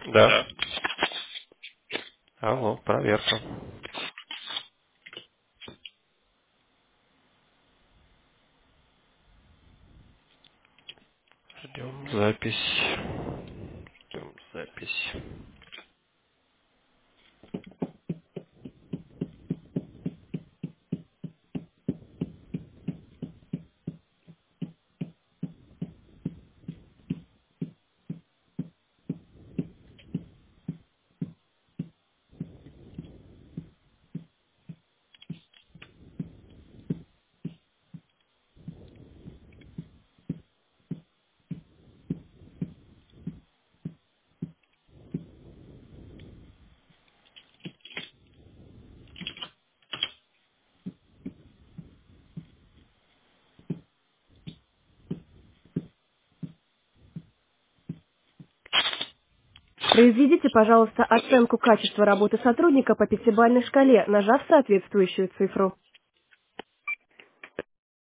Да. Алло, проверка. Ждем запись. Ждем запись. Произведите, пожалуйста, оценку качества работы сотрудника по пятибалльной шкале, нажав соответствующую цифру.